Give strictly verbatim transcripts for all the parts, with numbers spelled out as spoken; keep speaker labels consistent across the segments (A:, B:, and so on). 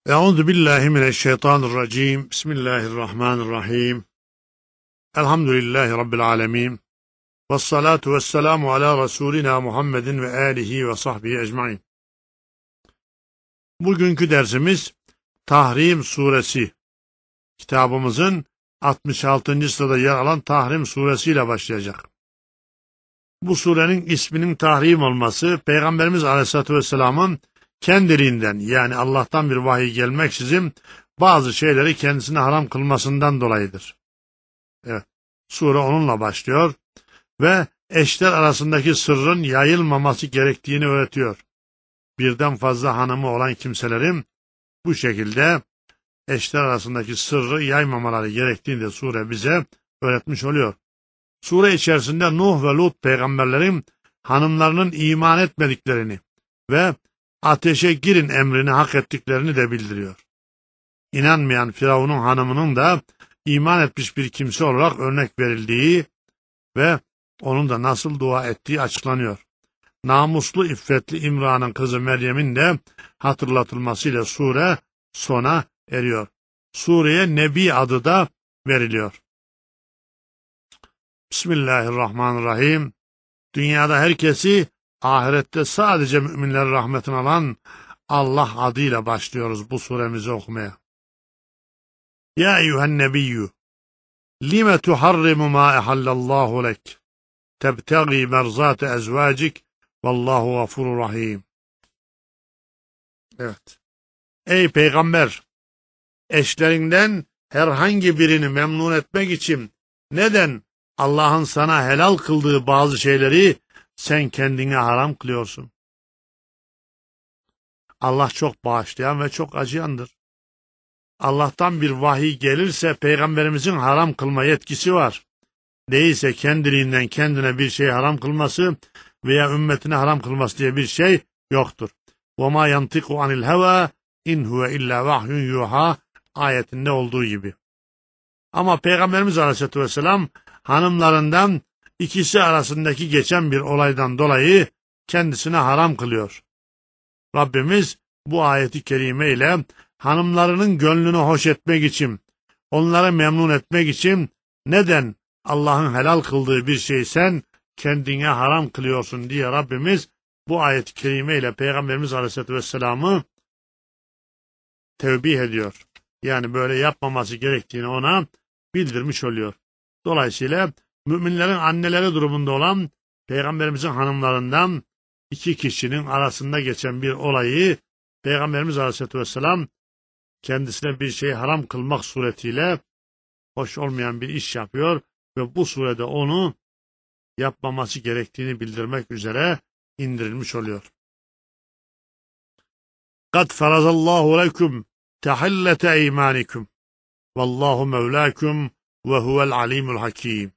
A: Euzu billahi mineşşeytanirracim. Bismillahirrahmanirrahim. Elhamdülillahi rabbil alamin. Ves salatu vesselamu ala Resulina Muhammedin ve alihi ve sahbihi ecmaîn. Bugünkü dersimiz Tahrim suresi. Kitabımızın altmış altıncı sırada yer alan Tahrim suresi ile başlayacak. Bu surenin isminin Tahrim olması Peygamberimiz Aleyhisselatü Vesselam'ın kendiliğinden, yani Allah'tan bir vahiy gelmeksizin bazı şeyleri kendisine haram kılmasından dolayıdır. Evet, sure onunla başlıyor ve eşler arasındaki sırrın yayılmaması gerektiğini öğretiyor. Birden fazla hanımı olan kimselerin bu şekilde eşler arasındaki sırrı yaymamaları gerektiğini de sure bize öğretmiş oluyor. Sure içerisinde Nuh ve Lut peygamberlerin hanımlarının iman etmediklerini ve ateşe girin emrini hak ettiklerini de bildiriyor. İnanmayan Firavun'un hanımının da iman etmiş bir kimse olarak örnek verildiği ve onun da nasıl dua ettiği açıklanıyor. Namuslu, iffetli İmran'ın kızı Meryem'in de hatırlatılmasıyla sure sona eriyor. Sureye Nebi adı da veriliyor. Bismillahirrahmanirrahim. Dünyada herkesi, ahirette sadece müminlerin rahmetini alan Allah adıyla başlıyoruz bu suremizi okumaya. Ya eyyühen nebiyyü, lime tuharrimu ma ehallallahu lek, tebtegi merzate ezvacik, vallahu gafurur rahim. Evet. Ey peygamber, eşlerinden herhangi birini memnun etmek için neden Allah'ın sana helal kıldığı bazı şeyleri sen kendine haram kılıyorsun? Allah çok bağışlayan ve çok acıyandır. Allah'tan bir vahiy gelirse peygamberimizin haram kılma yetkisi var. Değilse kendiliğinden kendine bir şey haram kılması veya ümmetine haram kılması diye bir şey yoktur. وَمَا يَنْتِقُ عَنِ الْهَوَى اِنْ هُوَ اِلَّا وَحْيٌ يُوحَى ayetinde olduğu gibi. Ama Peygamberimiz Aleyhisselatü Vesselam hanımlarından ikisi arasındaki geçen bir olaydan dolayı kendisine haram kılıyor. Rabbimiz bu ayeti kerime ile hanımlarının gönlünü hoş etmek için, onları memnun etmek için neden Allah'ın helal kıldığı bir şeyi sen kendine haram kılıyorsun diye Rabbimiz bu ayet-i kerime ile Peygamberimiz Aleyhisselatü Vesselam'ı tevbih ediyor. Yani böyle yapmaması gerektiğini ona bildirmiş oluyor. Dolayısıyla müminlerin anneleri durumunda olan Peygamberimizin hanımlarından iki kişinin arasında geçen bir olayı Peygamberimiz Aleyhisselatü Vesselam kendisine bir şey haram kılmak suretiyle hoş olmayan bir iş yapıyor ve bu surede onu yapmaması gerektiğini bildirmek üzere indirilmiş oluyor. قَدْ فَرَزَ اللّٰهُ لَكُمْ تَحِلَّةَ اَيْمَانِكُمْ وَاللّٰهُ مَوْلَاكُمْ وَهُوَ الْعَلِيمُ الْحَكِيمُ.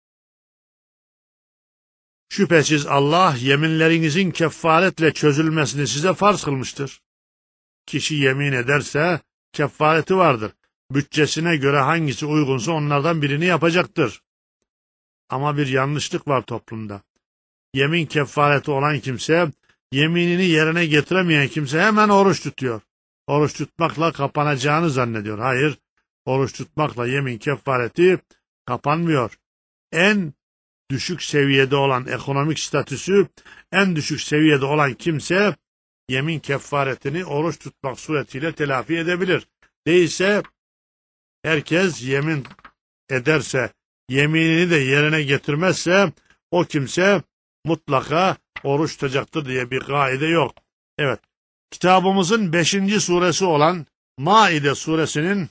A: Şüphesiz Allah yeminlerinizin kefaretle çözülmesini size farz kılmıştır. Kişi yemin ederse kefareti vardır. Bütçesine göre hangisi uygunsa onlardan birini yapacaktır. Ama bir yanlışlık var toplumda. Yemin kefareti olan kimse, yeminini yerine getiremeyen kimse hemen oruç tutuyor. Oruç tutmakla kapanacağını zannediyor. Hayır, oruç tutmakla yemin kefareti kapanmıyor. En düşük seviyede olan, ekonomik statüsü en düşük seviyede olan kimse yemin kefaretini oruç tutmak suretiyle telafi edebilir. Değilse herkes yemin ederse, yeminini de yerine getirmezse o kimse mutlaka oruç tutacaktır diye bir kaide yok. Evet, kitabımızın beşinci suresi olan Maide suresinin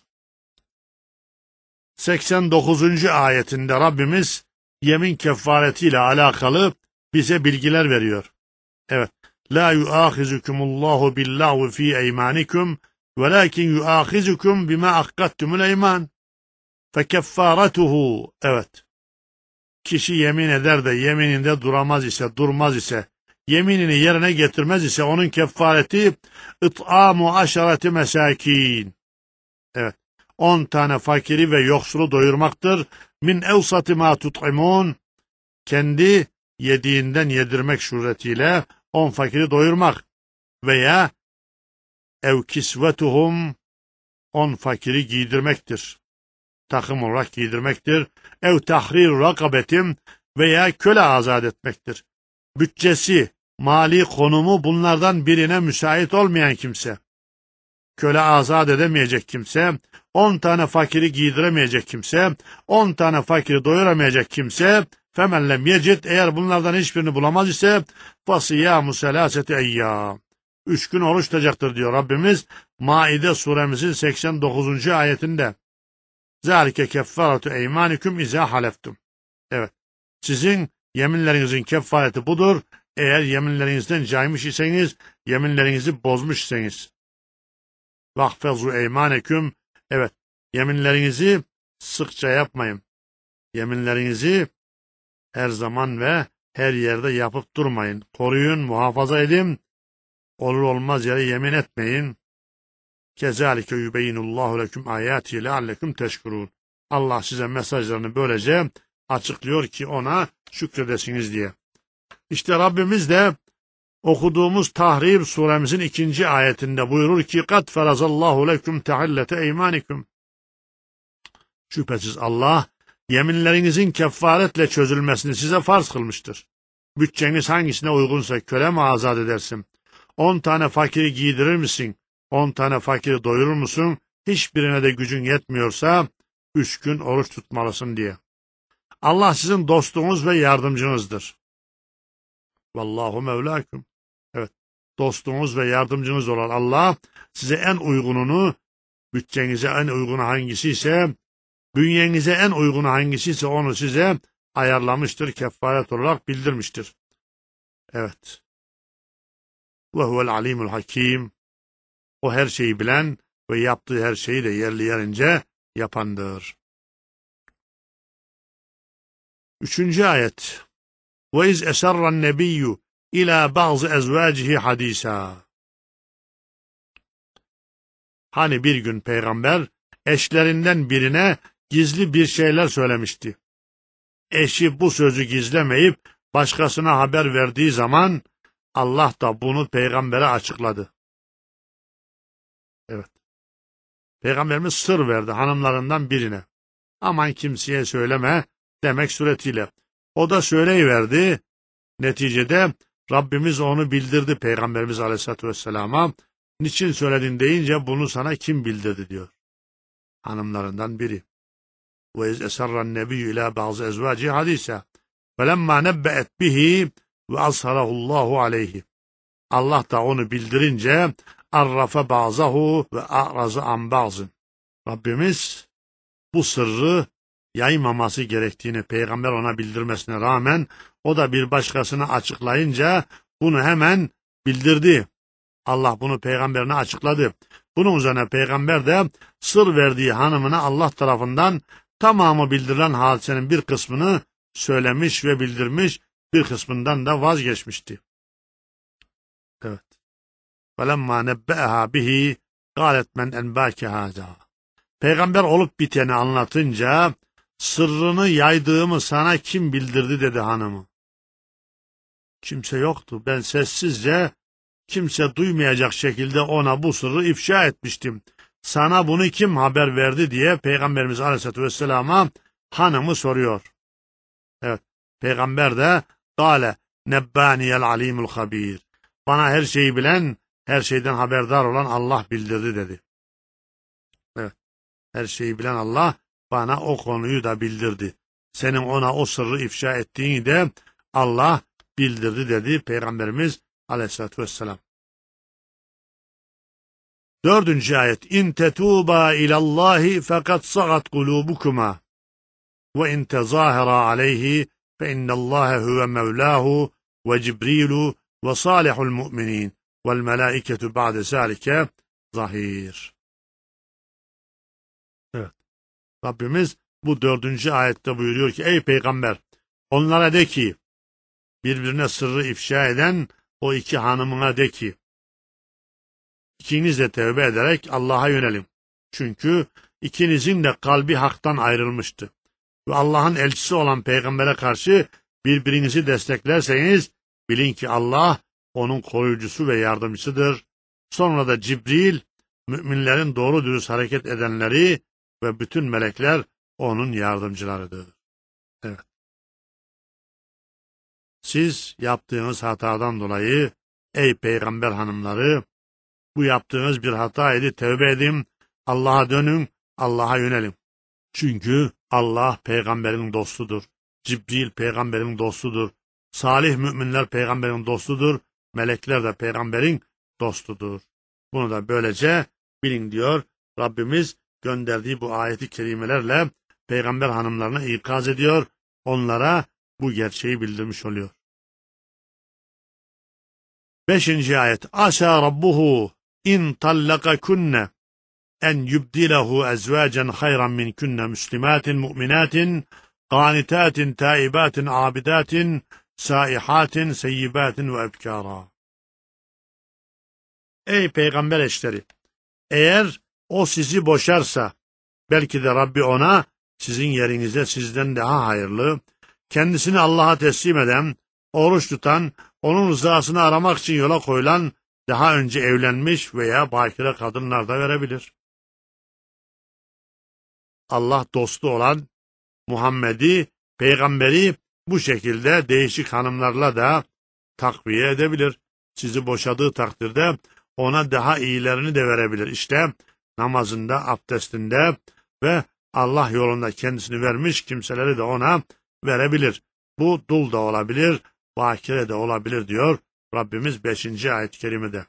A: seksen dokuzuncu ayetinde Rabbimiz yemin kefaretiyle alakalı bize bilgiler veriyor. Evet. La yuahizukumullahu billahu fi eymanikum velakin yuahizukum bima akkattumul eyman. Fekeffaratuhu. Evet. Kişi yemin eder de yemininde duramaz ise, durmaz ise, yeminini yerine getirmez ise onun kefareti it'amu aşareti mesakin. Evet. On tane fakiri ve yoksulu doyurmaktır. Min evsati ma tut'imun. Kendi yediğinden yedirmek suretiyle on fakiri doyurmak veya ev kisvetuhum, on fakiri giydirmektir. Takım olarak giydirmektir. Ev tahrir rakabetim, veya köle azat etmektir. Bütçesi, mali konumu bunlardan birine müsait olmayan kimse, köle azat edemeyecek kimse, on tane fakiri giydiremeyecek kimse, on tane fakiri doyuramayacak kimse, femen lem yecid, eğer bunlardan hiçbirini bulamaz ise fasiyâmu selâseti eyyâm, üç gün oruç tutacaktır diyor Rabbimiz Maide suremizin seksen dokuzuncu ayetinde. Zâlike keffâretu eymâniküm izâ haleftum. Evet, sizin yeminlerinizin kefareti budur. Eğer yeminlerinizden caymış iseniz, yeminlerinizi bozmuş iseniz. Vahfezu eymaneküm. Evet, yeminlerinizi sıkça yapmayın. Yeminlerinizi her zaman ve her yerde yapıp durmayın. Koruyun, muhafaza edin. Olur olmaz yere yemin etmeyin. Kezalike yubeyyinullahu leküm ayati leallekum teşkurun. Allah size mesajlarını böylece açıklıyor ki ona şükredesiniz diye. İşte Rabbimiz de okuduğumuz Tahrim suremizin ikinci ayetinde buyurur ki kad ferazallahu leküm tehillete eymanikum. Şüphesiz Allah yeminlerinizin kefaretle çözülmesini size farz kılmıştır. Bütçeniz hangisine uygunsa köle mi azat edersin? On tane fakiri giydirir misin? On tane fakiri doyurur musun? Hiçbirine de gücün yetmiyorsa üç gün oruç tutmalısın diye. Allah sizin dostunuz ve yardımcınızdır. Vallahu mevlakum. Evet, dostunuz ve yardımcınız olan Allah size en uygununu, bütçenize en uygunu hangisi ise, bünyenize en uygunu hangisi ise onu size ayarlamıştır, kefaret olarak bildirmiştir. Evet. Ve huvel alimul hakim. O her şeyi bilen ve yaptığı her şeyi de yerli yerince yapandır. Üçüncü ayet. Ve iz eserran nebiyyü ila bazı ezvacihi hadisa. Hani bir gün peygamber eşlerinden birine gizli bir şeyler söylemişti. Eşi bu sözü gizlemeyip başkasına haber verdiği zaman Allah da bunu peygambere açıkladı. Evet. Peygamberimiz sır verdi hanımlarından birine. Aman kimseye söyleme demek suretiyle. O da söyleyiverdi. Neticede Rabbimiz onu bildirdi Peygamberimiz Aleyhisselatü Vesselam'a. Niçin söyledin deyince bunu sana kim bildirdi diyor. Hanımlarından biri. Ve iz eserran nebiyyü ila bazı ezvaci hadise. Felemma nebbe'et bihi ve azharahullahu aleyhi. Allah da onu bildirince arrafe bazahu ve a'razı an bazın. Rabbimiz bu sırrı yaymaması gerektiğini peygamber ona bildirmesine rağmen o da bir başkasına açıklayınca bunu hemen bildirdi. Allah bunu peygamberine açıkladı. Bunun üzerine peygamber de sır verdiği hanımına Allah tarafından tamamı bildirilen hadisenin bir kısmını söylemiş ve bildirmiş, bir kısmından da vazgeçmişti. Evet. وَلَمَّا نَبَّأَهَا بِهِ قَالَتْ مَنْ اَنْبَاكِ هَذَا. Peygamber olup biteni anlatınca sırrını yaydığımı sana kim bildirdi dedi hanımı. Kimse yoktu. Ben sessizce kimse duymayacak şekilde ona bu sırrı ifşa etmiştim. Sana bunu kim haber verdi diye Peygamberimiz Aleyhisselatü Vesselam'a hanımı soruyor. Evet. Peygamber de قَالَ نَبَّانِيَ الْعَلِيمُ الْخَب۪يرُ. Bana her şeyi bilen, her şeyden haberdar olan Allah bildirdi dedi. Evet. Her şeyi bilen Allah bana o konuyu da bildirdi. Senin ona o sırrı ifşa ettiğini de Allah bildirdi dedi Peygamberimiz Aleyhisselatü Vesselam. Dördüncü ayet. İn tetûbâ ilallâhi fakat sagat kulûbukuma ve in tezâhera aleyhi fe innallâhe huve mevlâhu ve cibrilu ve salihul mu'minin vel melâiketu ba'de zâlike zahir. Evet. Rabbimiz bu dördüncü ayette buyuruyor ki ey peygamber onlara de ki birbirine sırrı ifşa eden o iki hanımına de ki İkiniz de tevbe ederek Allah'a yönelin. Çünkü ikinizin de kalbi haktan ayrılmıştı. Ve Allah'ın elçisi olan peygambere karşı birbirinizi desteklerseniz bilin ki Allah onun koruyucusu ve yardımcısıdır. sonra da Cibril, müminlerin doğru dürüst hareket edenleri ve bütün melekler onun yardımcılarıdır. Evet. Siz yaptığınız hatadan dolayı ey peygamber hanımları, bu yaptığınız bir hataydı, tevbe edin, Allah'a dönün, Allah'a yönelin. Çünkü Allah peygamberin dostudur. Cibril peygamberin dostudur. Salih müminler peygamberin dostudur. Melekler de peygamberin dostudur. Bunu da böylece bilin diyor. Rabbimiz gönderdiği bu ayeti kerimelerle peygamber hanımlarına ikaz ediyor. Onlara bu gerçeği bildirmiş oluyor. Beşinci ayet. Asa rabbuhu in tallakakunne en yubdilehu ezvacen hayran min kunne müslimatin mu'minatin qanitatin taibatin abidatin saihatin seyyibatin ve ebkara. Ey peygamber eşleri, eğer o sizi boşarsa belki de Rabbi ona sizin yerinize sizden daha hayırlı, kendisini Allah'a teslim eden, oruç tutan, onun rızasını aramak için yola koyulan daha önce evlenmiş veya bakire kadınlar da verebilir. Allah dostu olan Muhammed'i, peygamberi bu şekilde değişik hanımlarla da takviye edebilir. Sizi boşadığı takdirde ona daha iyilerini de verebilir. İşte namazında, abdestinde ve Allah yolunda kendisini vermiş kimseleri de ona verebilir. Bu dul da olabilir, bakire de olabilir diyor Rabbimiz beşinci ayet-i kerimede.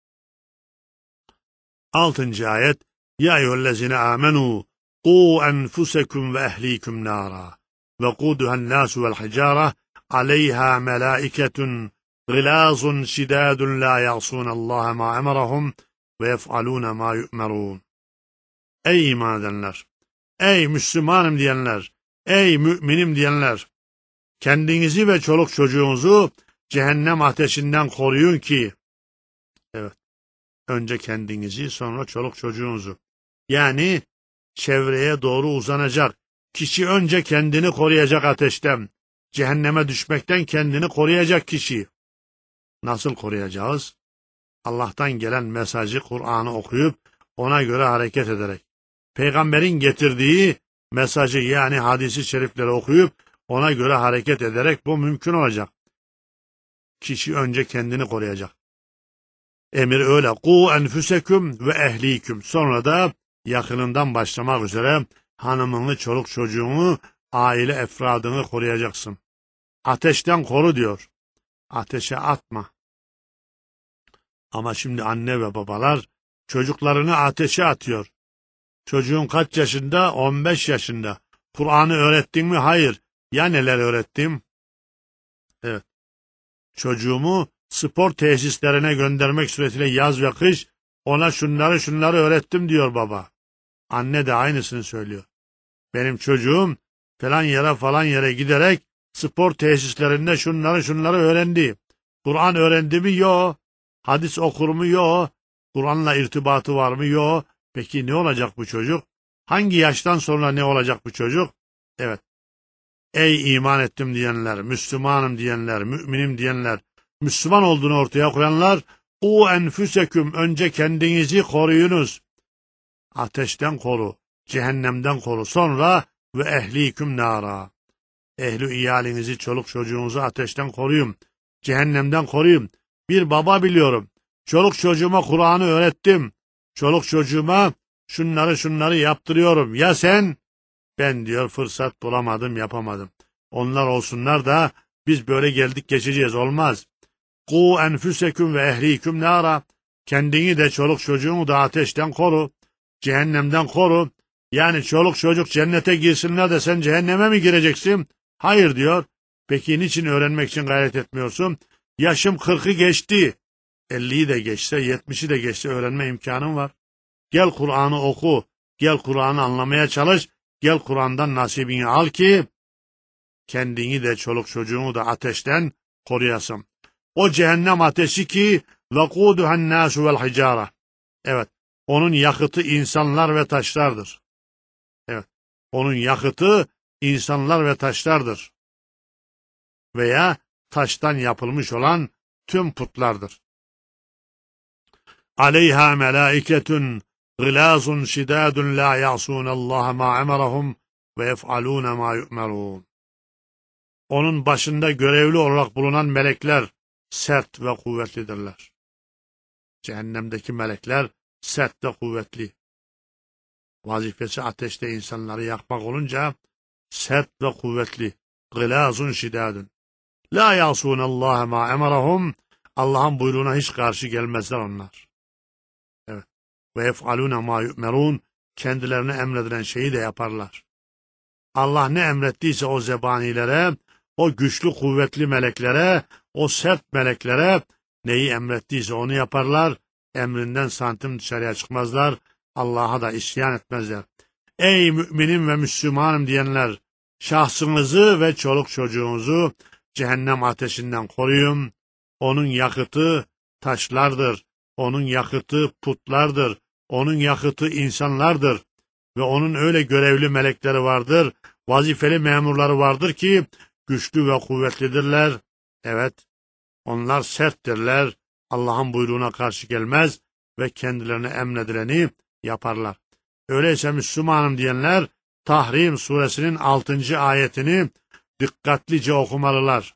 A: altıncı ayet. Ya eyyühellezine amenu qu enfusekum ve ehlikum nara ve quduhan nasu vel hicare aleyha melaiketun gılazun şidadun la ya'sunallaha ma emarahum ve yef'aluna ma yu'merun. Ey iman edenler, ey Müslümanım diyenler, ey müminim diyenler, kendinizi ve çoluk çocuğunuzu cehennem ateşinden koruyun ki, evet, önce kendinizi sonra çoluk çocuğunuzu, yani çevreye doğru uzanacak, kişi önce kendini koruyacak ateşten, cehenneme düşmekten kendini koruyacak kişi. Nasıl koruyacağız? Allah'tan gelen mesajı, Kur'an'ı okuyup ona göre hareket ederek, peygamberin getirdiği mesajı yani hadisi şerifleri okuyup ona göre hareket ederek bu mümkün olacak. Kişi önce kendini koruyacak. Emir öyle. Ku enfuseküm ve ehliküm. Sonra da yakınından başlamak üzere hanımını, çoluk çocuğunu, aile efradını koruyacaksın. Ateşten koru diyor. Ateşe atma. Ama şimdi anne ve babalar çocuklarını ateşe atıyor. Çocuğun kaç yaşında? on beş yaşında. Kur'an'ı öğrettin mi? Hayır. Ya neler öğrettim? Evet. Çocuğumu spor tesislerine göndermek suretiyle yaz ve kış ona şunları şunları öğrettim diyor baba. Anne de aynısını söylüyor. Benim çocuğum falan yere falan yere giderek spor tesislerinde şunları şunları öğrendi. Kur'an öğrendi mi? Yok. Hadis okur mu? Yok. Kur'an'la irtibatı var mı? Yok. Peki ne olacak bu çocuk? Hangi yaştan sonra ne olacak bu çocuk? Evet. Ey iman ettim diyenler, Müslümanım diyenler, müminim diyenler, Müslüman olduğunu ortaya koyanlar, u enfüseküm, önce kendinizi koruyunuz. Ateşten koru, cehennemden koru. Sonra ve ehliküm nara. Ehli iyalinizi, çoluk çocuğunuzu ateşten koruyun. Cehennemden koruyun. Bir baba biliyorum. Çoluk çocuğuma Kur'an'ı öğrettim. Çoluk çocuğuma şunları şunları yaptırıyorum. Ya sen? Ben diyor fırsat bulamadım, yapamadım. Onlar olsunlar da biz böyle geldik geçeceğiz. Olmaz. Ku enfüseküm ve ehliküm nara. Kendini de çoluk çocuğunu da ateşten koru. Cehennemden koru. Yani çoluk çocuk cennete girsinler de sen cehenneme mi gireceksin? Hayır diyor. Peki niçin öğrenmek için gayret etmiyorsun? Yaşım kırkı geçti. elliyi de geçse, yetmişi de geçse öğrenme imkanım var. Gel Kur'an'ı oku. Gel Kur'an'ı anlamaya çalış. Gel Kur'an'dan nasibini al ki kendini de çoluk çocuğunu da ateşten koruyasın. O cehennem ateşi ki وَقُودُهَا النَّاسُ وَالْحِجَارَةِ. Evet, onun yakıtı insanlar ve taşlardır. Evet, onun yakıtı insanlar ve taşlardır. Veya taştan yapılmış olan tüm putlardır. aleyha melaiketun gılazun şidadun la ya'sunallaha ma emarahum ve yef'alûne ma yu'merûn. Onun başında görevli olarak bulunan melekler sert ve kuvvetlidirler. Cehennemdeki melekler sert ve kuvvetli. Vazifesi ateşte insanları yakmak olunca sert ve kuvvetli. Gılazun şidadun. La ya'sunallaha ma emarahum. Allah'ın buyruğuna hiç karşı gelmezler onlar. Evet. Ve yef'alûne ma yu'merûn. Kendilerine emredilen şeyi de yaparlar. Allah ne emrettiyse o zebanilere, o güçlü kuvvetli meleklere, o sert meleklere neyi emrettiyse onu yaparlar. Emrinden santim dışarıya çıkmazlar. Allah'a da isyan etmezler. Ey müminim ve Müslümanım diyenler, şahsınızı ve çoluk çocuğunuzu cehennem ateşinden koruyun. Onun yakıtı taşlardır. Onun yakıtı putlardır. Onun yakıtı insanlardır. Ve onun öyle görevli melekleri vardır, vazifeli memurları vardır ki güçlü ve kuvvetlidirler. Evet, onlar serttirler, Allah'ın buyruğuna karşı gelmez ve kendilerine emredileni yaparlar. Öyleyse Müslümanım diyenler, Tahrim suresinin altıncı ayetini dikkatlice okumalılar.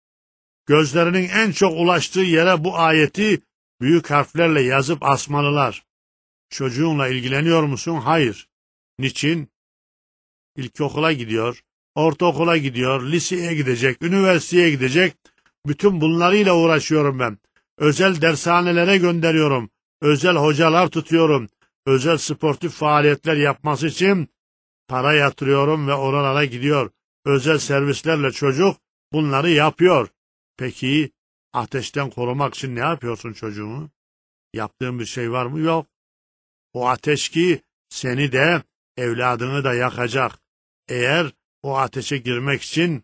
A: Gözlerinin en çok ulaştığı yere bu ayeti büyük harflerle yazıp asmalılar. Çocuğunla ilgileniyor musun? Hayır. Niçin? İlkokula gidiyor, ortaokula gidiyor, liseye gidecek, üniversiteye gidecek. Bütün bunlarıyla uğraşıyorum ben. Özel dershanelere gönderiyorum. Özel hocalar tutuyorum. Özel sportif faaliyetler yapması için para yatırıyorum ve oralara gidiyor. Özel servislerle çocuk bunları yapıyor. Peki ateşten korumak için ne yapıyorsun çocuğunu? Yaptığın bir şey var mı? Yok. O ateş ki seni de evladını da yakacak. Eğer o ateşe girmek için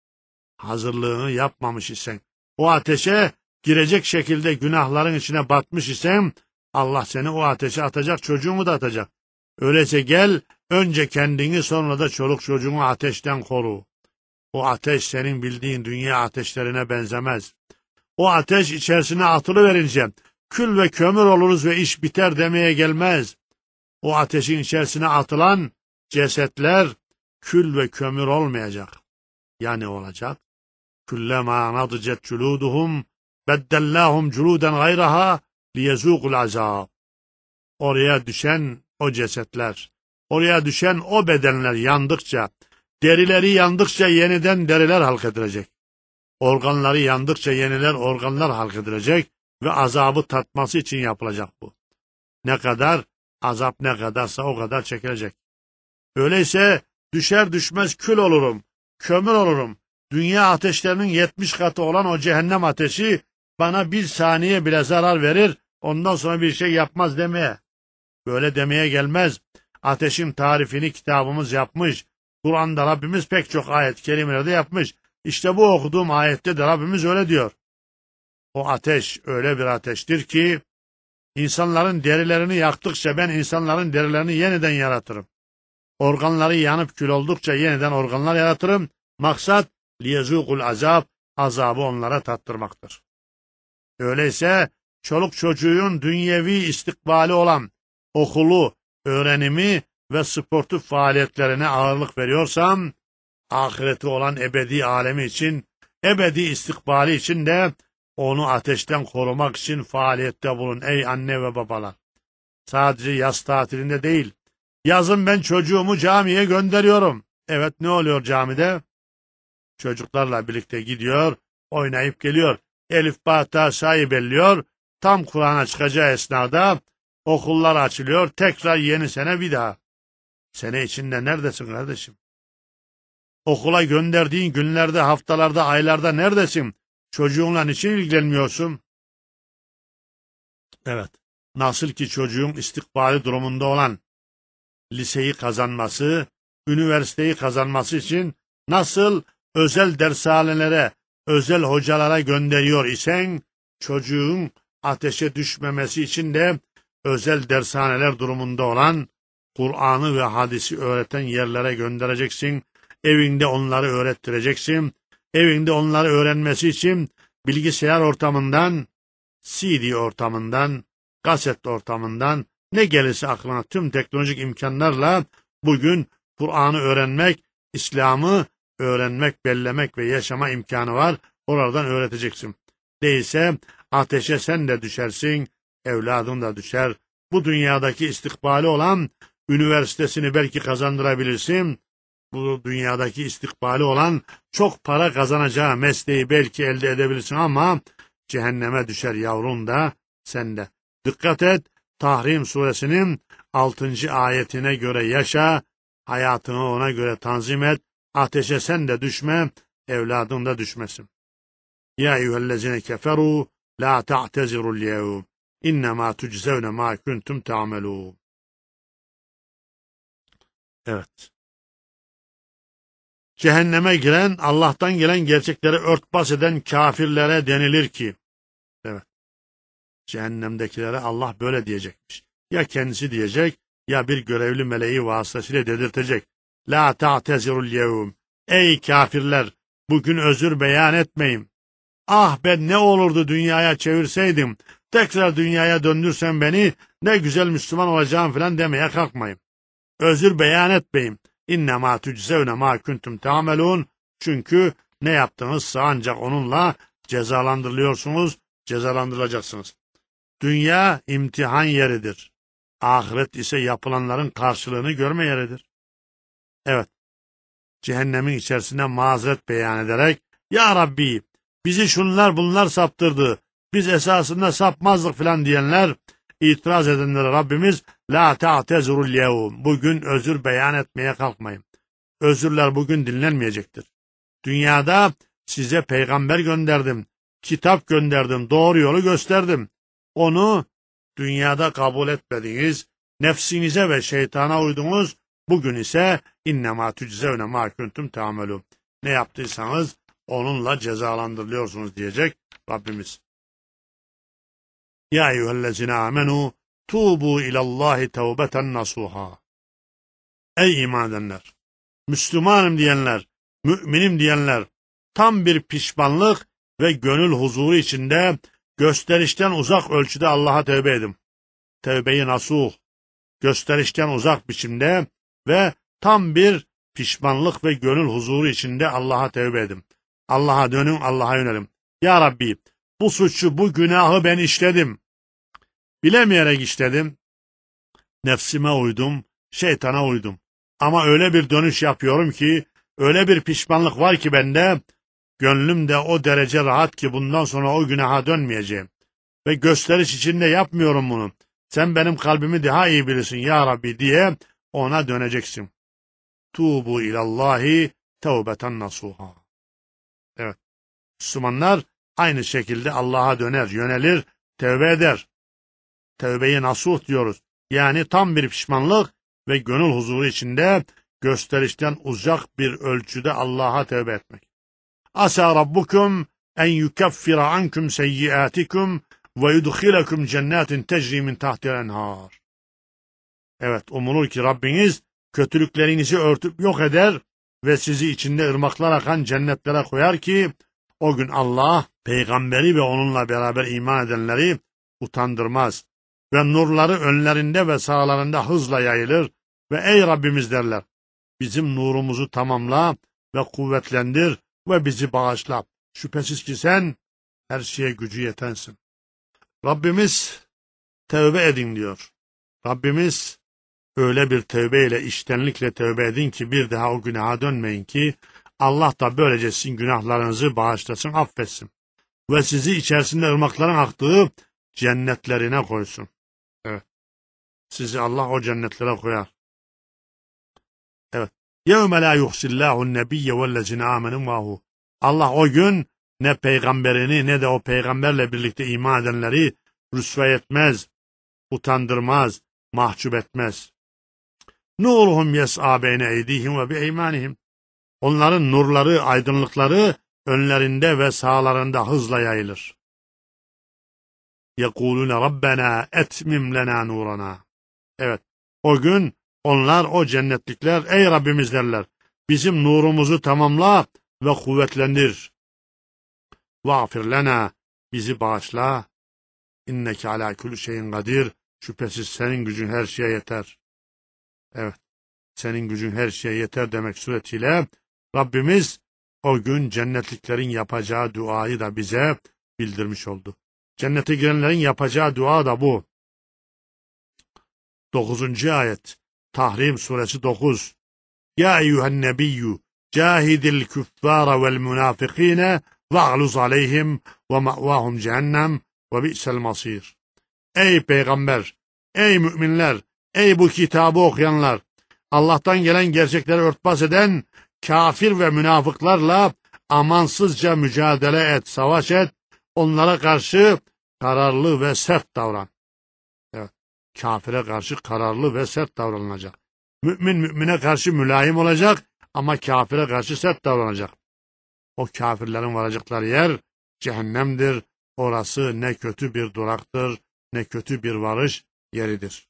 A: hazırlığını yapmamış isen, o ateşe girecek şekilde günahların içine batmış isen, Allah seni o ateşe atacak, çocuğunu da atacak. Öyleyse gel, önce kendini sonra da çoluk çocuğunu ateşten koru. O ateş senin bildiğin dünya ateşlerine benzemez. O ateş içerisine atılıverince kül ve kömür oluruz ve iş biter demeye gelmez. O ateşin içerisine atılan cesetler kül ve kömür olmayacak. Ya ne olacak? Kullama nadicet culuduhum beddellahum culuden gayraha liyezûkul azab. Oraya düşen o cesetler, oraya düşen o bedenler yandıkça, derileri yandıkça yeniden deriler halk edilecek. Organları yandıkça yeniler organlar halk edilecek ve azabı tatması için yapılacak bu. Ne kadar? Azap ne kadarsa o kadar çekilecek. Öyleyse düşer düşmez kül olurum, kömür olurum. Dünya ateşlerinin yetmiş katı olan o cehennem ateşi bana bir saniye bile zarar verir, ondan sonra bir şey yapmaz demeye. Böyle demeye gelmez. Ateşin tarifini kitabımız yapmış. Kur'an'da Rabbimiz pek çok ayet-i kerimelerde yapmış. İşte bu okuduğum ayette de Rabbimiz öyle diyor. O ateş öyle bir ateştir ki, İnsanların derilerini yaktıkça ben insanların derilerini yeniden yaratırım. Organları yanıp kül oldukça yeniden organlar yaratırım. Maksat liyezûkul azab, azabı onlara tattırmaktır. Öyleyse çoluk çocuğun dünyevi istikbali olan okulu, öğrenimi ve sportif faaliyetlerine ağırlık veriyorsam, ahireti olan ebedi alemi için, ebedi istikbali için de onu ateşten korumak için faaliyette bulun ey anne ve babalar. Sadece yaz tatilinde değil. Yazın ben çocuğumu camiye gönderiyorum. Evet, ne oluyor camide? Çocuklarla birlikte gidiyor, oynayıp geliyor. Elif Ba Ta Sa'yı belliyor. Tam Kur'an'a çıkacağı esnada okullar açılıyor. Tekrar yeni sene bir daha. Sene içinde neredesin kardeşim? Okula gönderdiğin günlerde, haftalarda, aylarda neredesin? Çocuğunla niçin ilgilenmiyorsun? Evet, nasıl ki çocuğun istikbali durumunda olan liseyi kazanması, üniversiteyi kazanması için nasıl özel dershanelere, özel hocalara gönderiyor isen, çocuğun ateşe düşmemesi için de özel dershaneler durumunda olan Kur'an'ı ve hadisi öğreten yerlere göndereceksin. Evinde onları öğrettireceksin. Evinde onları öğrenmesi için bilgisayar ortamından, C D ortamından, kaset ortamından ne gelirse aklına tüm teknolojik imkanlarla bugün Kur'an'ı öğrenmek, İslam'ı öğrenmek, bellemek ve yaşama imkanı var. Oradan öğreteceksin. Değilse ateşe sen de düşersin, evladın da düşer. Bu dünyadaki istikbali olan üniversitesini belki kazandırabilirsin. Bu dünyadaki istikbali olan çok para kazanacağı mesleği belki elde edebilirsin ama cehenneme düşer yavrun da sen de. Dikkat et, Tahrim suresinin altıncı ayetine göre yaşa, hayatını ona göre tanzim et, ateşe sen de düşme, evladın da düşmesin. Ya eyyühellezine keferu, la ta'tezirul yevm, innemâ tüczevne mâ kuntum ta'melûn. Evet. Cehenneme giren, Allah'tan gelen gerçekleri örtbas eden kafirlere denilir ki, evet, cehennemdekilere Allah böyle diyecekmiş. Ya kendisi diyecek, ya bir görevli meleği vasıtasıyla dedirtecek. La ta'tezirul yevm. Ey kafirler, bugün özür beyan etmeyin. Ah ben ne olurdu dünyaya çevirseydim, tekrar dünyaya döndürsen beni, ne güzel Müslüman olacağım falan demeye kalkmayın. Özür beyan etmeyin. İnnemâ tüczevne mâ kuntum ta'melûn. Çünkü ne yaptığınızsa ancak onunla cezalandırılıyorsunuz, cezalandırılacaksınız. Dünya imtihan yeridir. Ahiret ise yapılanların karşılığını görme yeridir. Evet, cehennemin içerisinde mazeret beyan ederek, Ya Rabbi, bizi şunlar bunlar saptırdı, biz esasında sapmazdık filan diyenler, itiraz edenlere Rabbimiz, La ta'tezurul yevm, bugün özür beyan etmeye kalkmayın. Özürler bugün dinlenmeyecektir. Dünyada size peygamber gönderdim, kitap gönderdim, doğru yolu gösterdim. Onu dünyada kabul etmediniz, nefsinize ve şeytana uydunuz, bugün ise innemâ tüczevne mâ kuntum ta'melûn. Ne yaptıysanız onunla cezalandırılıyorsunuz diyecek Rabbimiz. Ya eyyühellezine amenû, tuğbu ilallahi tevbeten nasuha. Ey iman edenler, Müslümanım diyenler, müminim diyenler, tam bir pişmanlık ve gönül huzuru içinde gösterişten uzak ölçüde Allah'a tövbe edin. Tevbe-i nasuh, gösterişten uzak biçimde ve tam bir pişmanlık ve gönül huzuru içinde Allah'a tevbe edin. Allah'a dönün, Allah'a yönelim. Ya Rabbi, bu suçu, bu günahı ben işledim. Bilemeyerek işledim. Nefsime uydum, şeytana uydum. Ama öyle bir dönüş yapıyorum ki, öyle bir pişmanlık var ki bende, gönlüm de o derece rahat ki bundan sonra o günaha dönmeyeceğim. Ve gösteriş içinde yapmıyorum bunu. Sen benim kalbimi daha iyi bilirsin ya Rabbi diye ona döneceksin. Tuğbu ilallahi tevbeten nasuha. Evet. Müslümanlar aynı şekilde Allah'a döner, yönelir, tevbe eder. Tevbe-i nasuh diyoruz. Yani tam bir pişmanlık ve gönül huzuru içinde gösterişten uzak bir ölçüde Allah'a tevbe etmek. Asa rabbukum en yukeffira ankum seyyiatikum ve yudkhilakum cennetin tecri min tahtiha enhar. Evet, umulur ki Rabbiniz kötülüklerinizi örtüp yok eder ve sizi içinde ırmaklar akan cennetlere koyar ki o gün Allah peygamberi ve onunla beraber iman edenleri utandırmaz ve nurları önlerinde ve sağlarında hızla yayılır ve ey Rabbimiz derler, bizim nurumuzu tamamla ve kuvvetlendir ve bizi bağışla. Şüphesiz ki sen her şeye gücü yetensin. Rabbimiz tevbe edin diyor. Rabbimiz öyle bir tevbeyle, içtenlikle tevbe edin ki bir daha o günaha dönmeyin ki Allah da böylece sizin günahlarınızı bağışlasın, affetsin. Ve sizi içerisinde ırmakların aktığı cennetlerine koysun. Evet. Sizi Allah o cennetlere koyar. Evet. يَوْمَ لَا يُحْسِ اللّٰهُ النَّبِيَّ وَالَّذِينَ آمَنُوا مَعَهُ. Allah o gün ne peygamberini ne de o peygamberle birlikte iman edenleri rüsvay etmez, utandırmaz, mahcup etmez. Nuruhum yes'a beyne eydihim ve bieymanihim. Onların nurları, aydınlıkları önlerinde ve sağlarında hızla yayılır. Yekulune Rabbena etmim lena nurana. Evet, o gün onlar, o cennetlikler, ey Rabbimiz derler, bizim nurumuzu tamamla ve kuvvetlendir. Vağfir lena, bizi bağışla. İnneke alâ kulli şeyin kadir. Şüphesiz senin gücün her şeye yeter. Evet, senin gücün her şeye yeter demek suretiyle Rabbimiz o gün cennetliklerin yapacağı duayı da bize bildirmiş oldu. Cennete girenlerin yapacağı dua da bu. Dokuzuncu ayet. Tahrim suresi dokuz. Ya eyyühen nebiyyü cahidil küffâre vel münafıkîne ve'luz aleyhim ve ma'vâhum cehennem ve bi'sel masîr. Ey peygamber, ey müminler, ey bu kitabı okuyanlar, Allah'tan gelen gerçekleri örtbas eden kafir ve münafıklarla amansızca mücadele et, savaş et, onlara karşı kararlı ve sert davran. Evet, kafire karşı kararlı ve sert davranılacak. Mümin mümine karşı mülayim olacak ama kafire karşı sert davranacak. O kafirlerin varacakları yer cehennemdir. Orası ne kötü bir duraktır, ne kötü bir varış yeridir.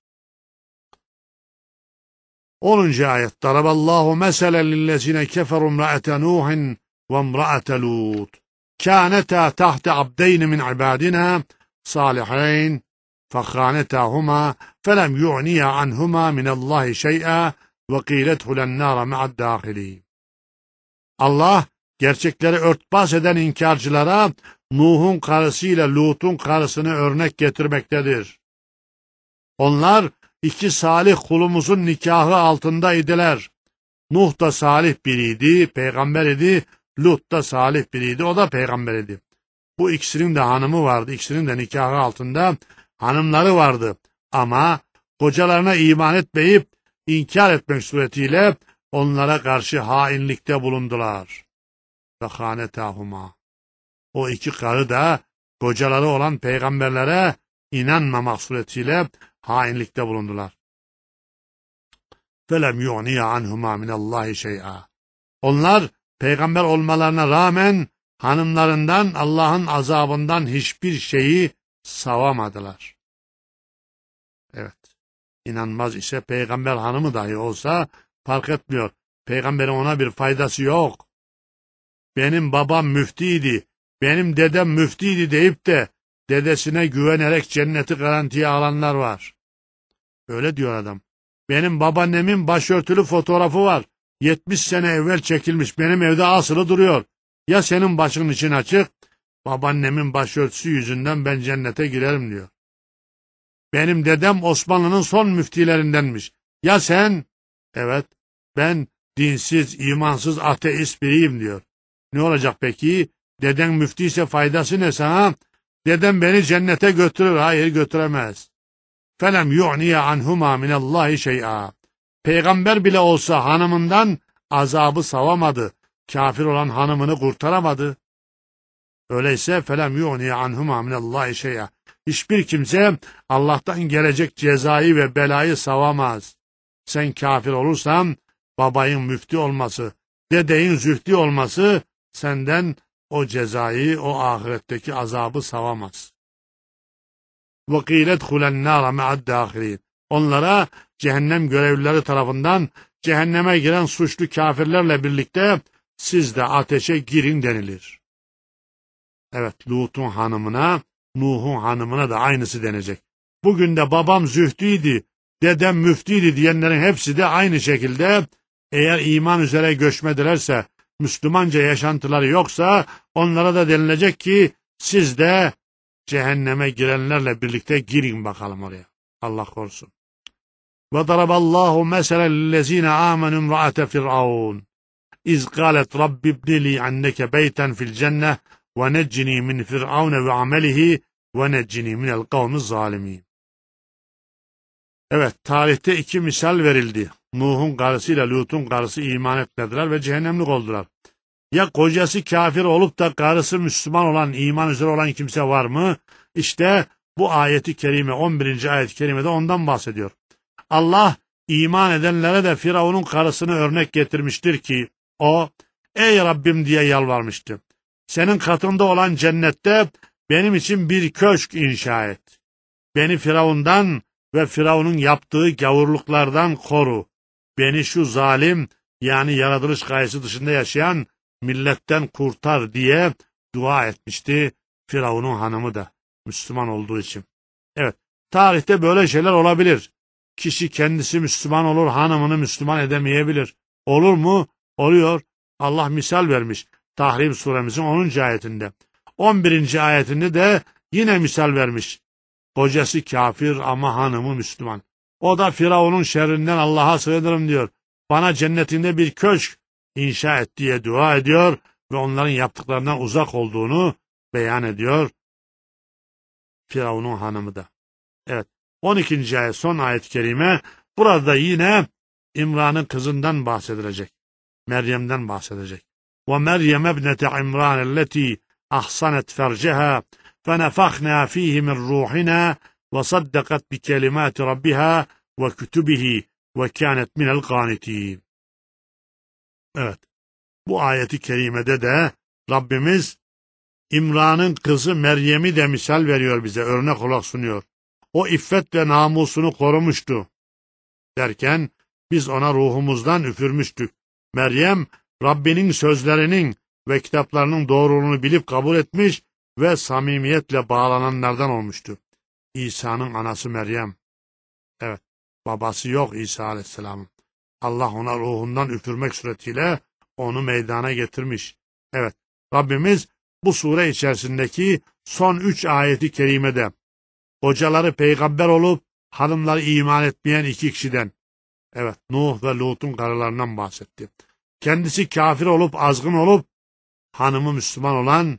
A: onuncu ayet. Daraballahu meselen lillezine keferu imra'ate Nuhin ve imra'ate Lut. Kânetâ tahte abdeyni min ibadina salihayn fekhanetâhuma felem yu'niya anhuma minallahi şey'a ve kîlethulен nâre ma'ad dâhilîn. Allah gerçekleri örtbas eden inkarcılara Nuh'un karısıyla Lut'un karısını örnek getirmektedir. Onlar iki salih kulumuzun nikahı altında idiler. Nuh da salih biriydi, peygamber idi. Lut da salih biriydi, o da peygamber idi. Bu ikisinin de hanımı vardı, ikisinin de nikahı altında hanımları vardı. Ama kocalarına iman etmeyip inkar etmek suretiyle onlara karşı hainlikte bulundular. Ve hanetahuma. O iki karı da kocaları olan peygamberlere inanmamak suretiyle hainlikte bulundular. Felem yu'niya anhuma minallahi şey'a. Onlar peygamber olmalarına rağmen hanımlarından Allah'ın azabından hiçbir şeyi savamadılar. Evet. İnanmaz ise peygamber hanımı dahi olsa fark etmiyor. Peygamberin ona bir faydası yok. Benim babam müftiydi, benim dedem müftiydi deyip de dedesine güvenerek cenneti garantiye alanlar var. Öyle diyor adam. Benim babaannemin başörtülü fotoğrafı var. yetmiş sene evvel çekilmiş, benim evde asılı duruyor. Ya senin başın için açık, babaannemin başörtüsü yüzünden ben cennete girerim diyor. Benim dedem Osmanlı'nın son müftilerindenmiş. Ya sen? Evet, ben dinsiz, imansız, ateist biriyim diyor. Ne olacak peki? Deden müftiyse faydası ne sana? Dedem beni cennete götürür. Hayır, götüremez. Felem yu'niye anhuma minallahi şey'a. Peygamber bile olsa hanımından azabı savamadı. Kafir olan hanımını kurtaramadı. Öyleyse felem yu'niye anhuma minallahi şey'a. Hiçbir kimse Allah'tan gelecek cezayı ve belayı savamaz. Sen kafir olursan babayın müftü olması, dedeyin zühdi olması senden o cezayı, o ahiretteki azabı savamaz. وَقِيلَ ادْخُلَ النَّارَ مَعَ الدَّاخِلِينَ. Onlara cehennem görevlileri tarafından cehenneme giren suçlu kafirlerle birlikte siz de ateşe girin denilir. Evet, Lut'un hanımına, Nuh'un hanımına da aynısı denecek. Bugün de babam zühdüydü, dedem müftiydi diyenlerin hepsi de aynı şekilde eğer iman üzere göçmedilerse, Müslümanca yaşantıları yoksa onlara da denilecek ki siz de cehenneme girenlerle birlikte girin bakalım oraya. Allah korusun. Ve daraballahu meselen lillezine amenu imra'ate Firavun. İz galet Rabbi ibnili anneke beyten fil cenne ve neccini min Firavun ve amelihi ve neccini minel kavmi zalimin. Evet, tarihte iki misal verildi. Nuh'un karısıyla Lut'un karısı iman etmediler ve cehennemlik oldular. Ya kocası kafir olup da karısı Müslüman olan, iman üzere olan kimse var mı? İşte bu ayeti kerime, on birinci ayet-i kerimede ondan bahsediyor. Allah iman edenlere de Firavun'un karısını örnek getirmiştir ki o, ey Rabbim diye yalvarmıştı. Senin katında olan cennette benim için bir köşk inşa et. Beni Firavun'dan ve Firavun'un yaptığı gavurluklardan koru. Beni şu zalim, yani yaratılış gayesi dışında yaşayan milletten kurtar diye dua etmişti Firavun'un hanımı da Müslüman olduğu için. Evet, tarihte böyle şeyler olabilir. Kişi kendisi Müslüman olur, hanımını Müslüman edemeyebilir. Olur mu? Oluyor. Allah misal vermiş. Tahrim suremizin onuncu ayetinde. on birinci ayetinde de yine misal vermiş. Kocası kafir ama hanımı Müslüman. O da Firavun'un şerrinden Allah'a sığınırım diyor. Bana cennetinde bir köşk inşa et diye dua ediyor ve onların yaptıklarından uzak olduğunu beyan ediyor. Firavun'un hanımı da. Evet. on ikinci ayet, son ayet-i kerime. Burada yine İmran'ın kızından bahsedilecek. Meryem'den bahsedecek. وَمَرْيَمَ ابْنَةَ عِمْرَانَ الَّتِي أَحْصَنَتْ فَرْجَهَا فَنَفَخْنَا فِيهِ مِنْ رُوحِنَا وَصَدَّقَتْ بِكَلِمَاتِ رَبِّهَا وَكُتُبِهِ وَكَانَتْ مِنَ الْقَانِتِينَ. Evet. Bu ayeti kerimede de Rabbimiz İmran'ın kızı Meryem'i de misal veriyor bize, örnek olarak sunuyor. O iffet ve namusunu korumuştu derken biz ona ruhumuzdan üfürmüştük. Meryem Rabbinin sözlerinin ve kitaplarının doğruluğunu bilip kabul etmiş ve samimiyetle bağlananlardan olmuştu. İsa'nın anası Meryem. Evet, babası yok İsa Aleyhisselam'ın. Allah ona ruhundan üfürmek suretiyle onu meydana getirmiş. Evet, Rabbimiz bu sure içerisindeki son üç ayeti kerimede kocaları peygamber olup hanımları iman etmeyen iki kişiden, evet, Nuh ve Lut'un karılarından bahsetti. Kendisi kafir olup azgın olup hanımı Müslüman olan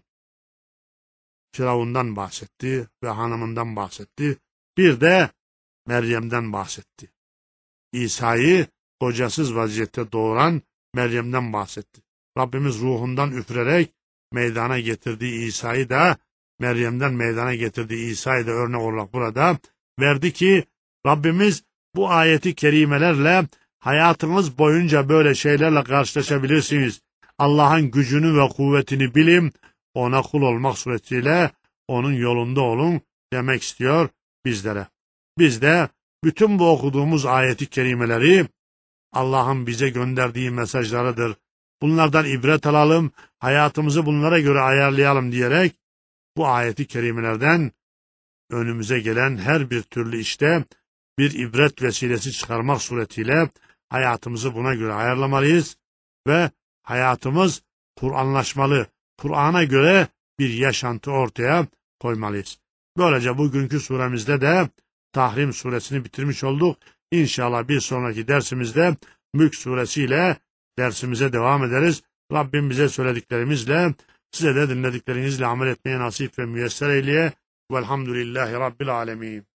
A: Firavun'dan bahsetti ve hanımından bahsetti. Bir de Meryem'den bahsetti. İsa'yı kocasız vaziyette doğuran Meryem'den bahsetti. Rabbimiz ruhundan üfürerek meydana getirdiği İsa'yı da, Meryem'den meydana getirdiği İsa'yı da örnek olarak burada verdi ki Rabbimiz bu ayeti kerimelerle hayatınız boyunca böyle şeylerle karşılaşabilirsiniz. Allah'ın gücünü ve kuvvetini bilin, ona kul olmak suretiyle onun yolunda olun demek istiyor bizlere. Biz de bütün bu okuduğumuz ayeti kerimeleri Allah'ın bize gönderdiği mesajlarıdır. Bunlardan ibret alalım, hayatımızı bunlara göre ayarlayalım diyerek bu ayeti kerimelerden önümüze gelen her bir türlü işte bir ibret vesilesi çıkarmak suretiyle hayatımızı buna göre ayarlamalıyız ve hayatımız Kur'anlaşmalı, Kur'an'a göre bir yaşantı ortaya koymalıyız. Böylece bugünkü suremizde de Tahrim suresini bitirmiş olduk. İnşallah bir sonraki dersimizde Mülk suresiyle dersimize devam ederiz. Rabbim bize söylediklerimizle, size de dinlediklerinizle amel etmeye nasip ve müyesser eyleye. Velhamdülillahi Rabbil alemin.